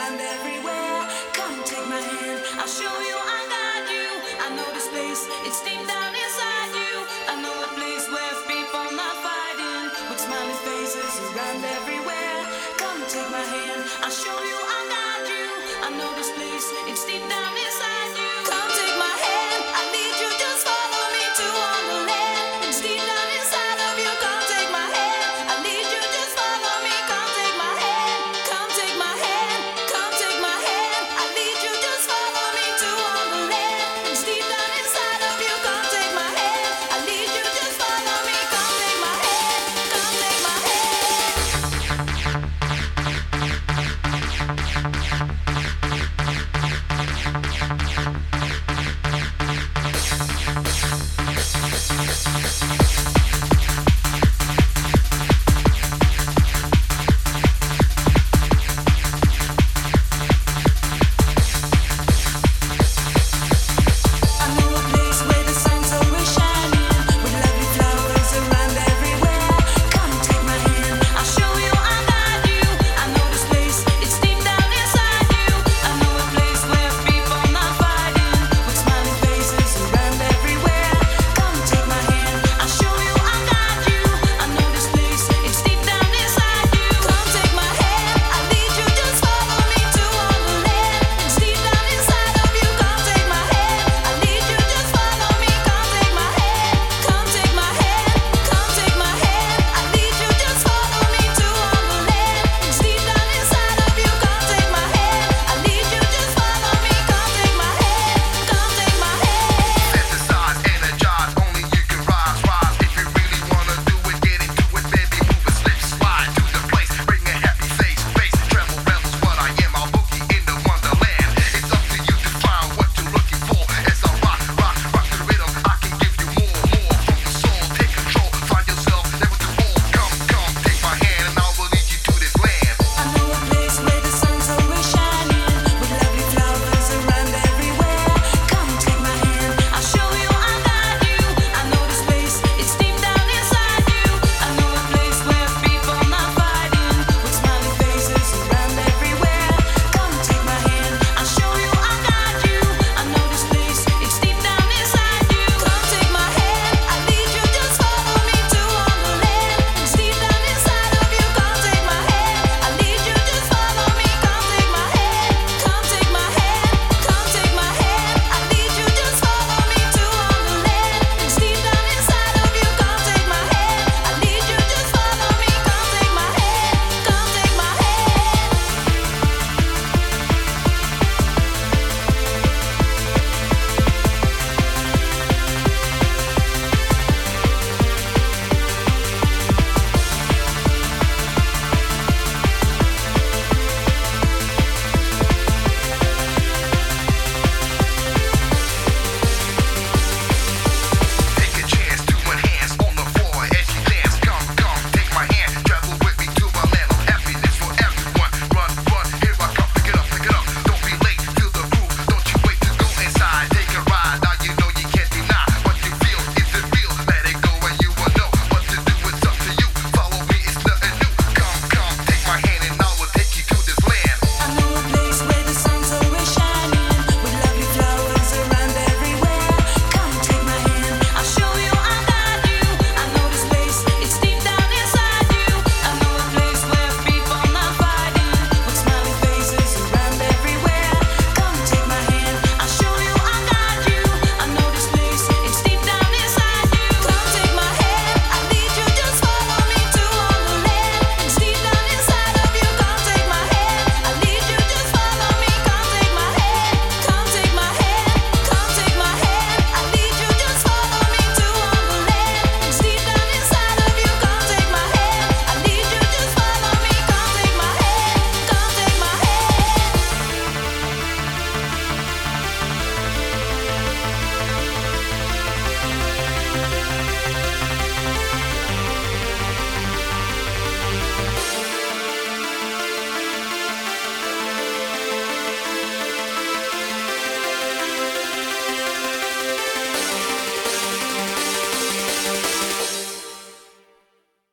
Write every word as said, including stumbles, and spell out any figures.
around everywhere. Come take my hand, I'll show you, I'll guide you. I know this place, it's deep down inside you. I know a place where people not fighting, with smiling faces around everywhere. Come take my hand, I'll show you, I'll guide you. I know this place, it's deep down inside you.